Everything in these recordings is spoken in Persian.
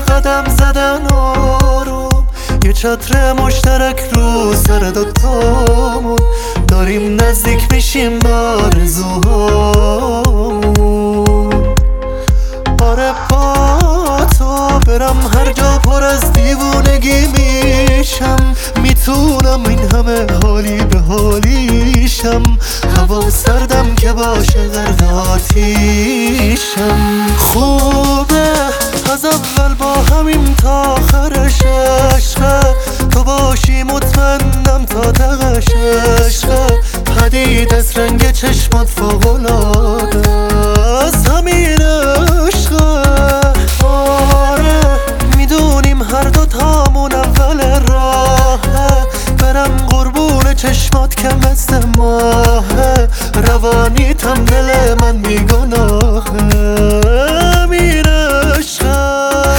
قدم زدن آروم، یه چتر مشترک رو سر دوتامون، داریم نزدیک میشیم به آرزوهامون. آره با تو برم هر جا پر از دیوونگی میشم، میتونم این همه حالی به حالیشم، هوا سردم که باشه غرق آتیشم. خوبه از اول با همیم تا آخرش عشقه، تو باشی مطمئنم تا تهش عشقه، پدید از رنگ چشمات فوق‌العاده از همین عشقه. آره میدونیم هر دو تامون اول راهه، برم قربون چشمات که مثل ماهه، روانیتم دل من بیگناهه. همین عشقه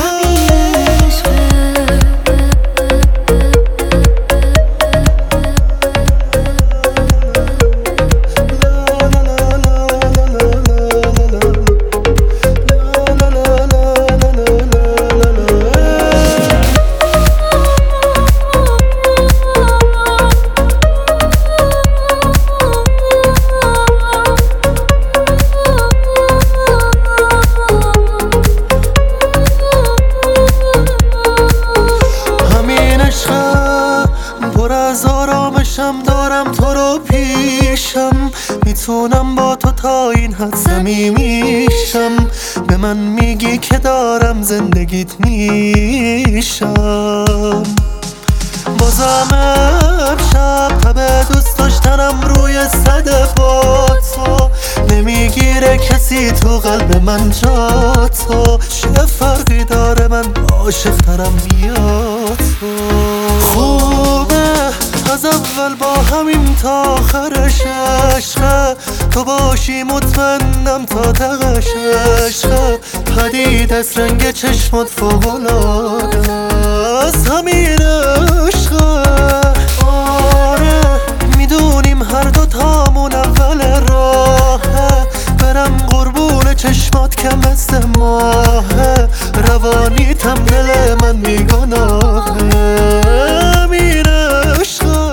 پر از آرامشم، دارم تو رو پیشم، میتونم با تو تا این حد صمیمیشم، به من میگی که دارم زندگیت میشم. بازم امشب تب دوست داشتنم روی صد با تو، نمیگیره کسی تو قلب من جا تو، چه فرقی داره من عاشق ترم بیاد تو. خوبه از اول با همیم تا آخرش عشقه، تو باشی مطمئنم تا تهش عشقه، پدید از رنگ چشمات فوق‌العاده از همین عشقه. آره میدونیم هر دو تامون اول راهه، برم قربون چشمات که مثل ماهه، روانیتم دل من بیگناهه. همین عشقه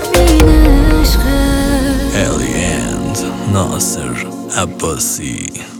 ناصر عباسی.